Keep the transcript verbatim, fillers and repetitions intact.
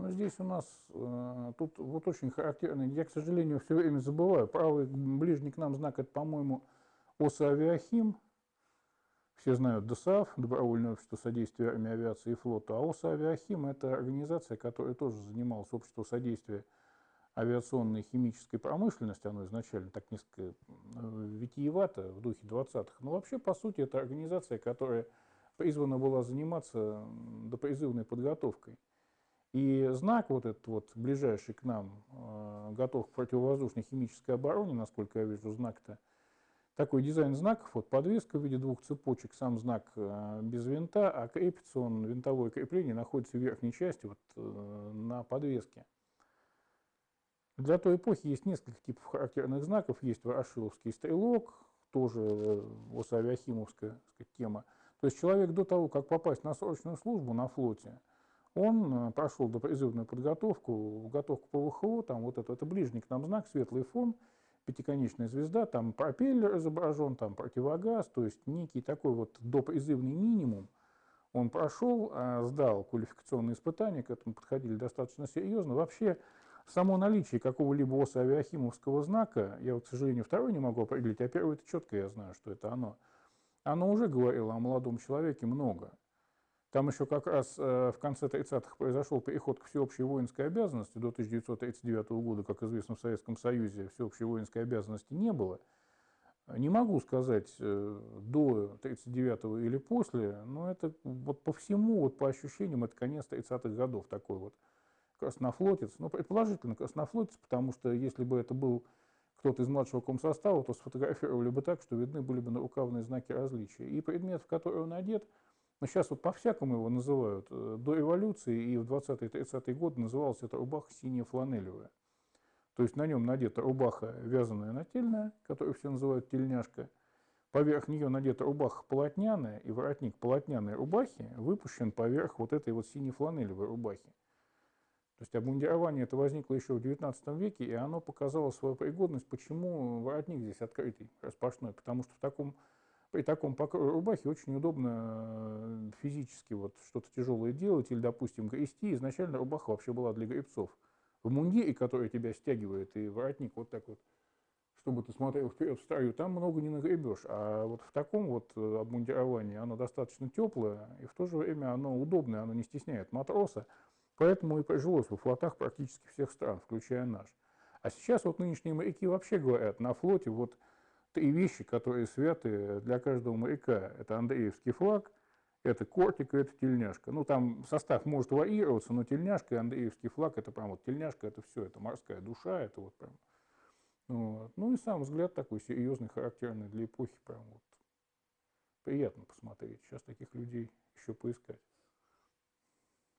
Но здесь у нас, э, тут вот очень характерно, я, к сожалению, все время забываю, правый ближний к нам знак, это, по-моему, ОСА-Авиахим, все знают ДОСААФ, Добровольное общество содействия армии, авиации и флоту, а ОСА-Авиахим – это организация, которая тоже занималась обществом содействия авиационной и химической промышленности, оно изначально так несколько витиевато в духе двадцатых, но вообще, по сути, это организация, которая призвана была заниматься допризывной подготовкой. И знак вот этот вот, ближайший к нам, э, готов к противовоздушной химической обороне, насколько я вижу, знак-то, такой дизайн знаков, вот подвеска в виде двух цепочек, сам знак э, без винта, а крепится он, винтовое крепление находится в верхней части вот, э, на подвеске. Для той эпохи есть несколько типов характерных знаков. Есть ворошиловский стрелок, тоже ОСА-Авиахимовская тема. То есть человек до того, как попасть на срочную службу на флоте, он прошел допризывную подготовку, готовку по ВХО, там вот это, это ближний к нам знак, светлый фон, пятиконечная звезда, там пропеллер изображен, там противогаз, то есть некий такой вот допризывный минимум. Он прошел, сдал квалификационные испытания, к этому подходили достаточно серьезно. Вообще, само наличие какого-либо ОСА-Авиахимовского знака, я вот, к сожалению, второй не могу определить, а первый это четко я знаю, что это оно, оно уже говорило о молодом человеке много. Там еще как раз э, в конце тридцатых произошел переход к всеобщей воинской обязанности. До тысяча девятьсот тридцать девятого года, как известно, в Советском Союзе всеобщей воинской обязанности не было. Не могу сказать, э, до тридцать девятого или после, но это вот по всему, вот по ощущениям, это конец тридцатых годов такой вот краснофлотец. Ну, предположительно краснофлотец, потому что если бы это был кто-то из младшего комсостава, то сфотографировали бы так, что видны были бы нарукавные знаки различия. И предмет, в который он одет, но сейчас вот по-всякому его называют. До революции и в двадцатые-тридцатые годы называлась эта рубаха синяя фланелевая. То есть на нем надета рубаха вязаная нательная, которую все называют тельняшка. Поверх нее надета рубаха полотняная, и воротник полотняной рубахи выпущен поверх вот этой вот синей фланелевой рубахи. То есть обмундирование это возникло еще в девятнадцатом веке, и оно показало свою пригодность. Почему воротник здесь открытый, распашной? Потому что в таком, при таком покрое рубахи очень удобно физически вот что-то тяжелое делать или, допустим, грести. Изначально рубаха вообще была для гребцов. В мундире, который тебя стягивает, и воротник вот так вот, чтобы ты смотрел вперед в строю, там много не нагребешь. А вот в таком вот обмундировании оно достаточно теплое, и в то же время оно удобное, оно не стесняет матроса. Поэтому и прижилось во флотах практически всех стран, включая наш. А сейчас вот нынешние моряки вообще говорят, на флоте вот три вещи, которые святы для каждого моряка. Это Андреевский флаг, это кортик и это тельняшка. Ну, там состав может варьироваться, но тельняшка и Андреевский флаг, это прям вот тельняшка, это все, это морская душа, это вот прям. Вот. Ну и сам взгляд такой серьезный, характерный для эпохи, прям вот приятно посмотреть. Сейчас таких людей еще поискать.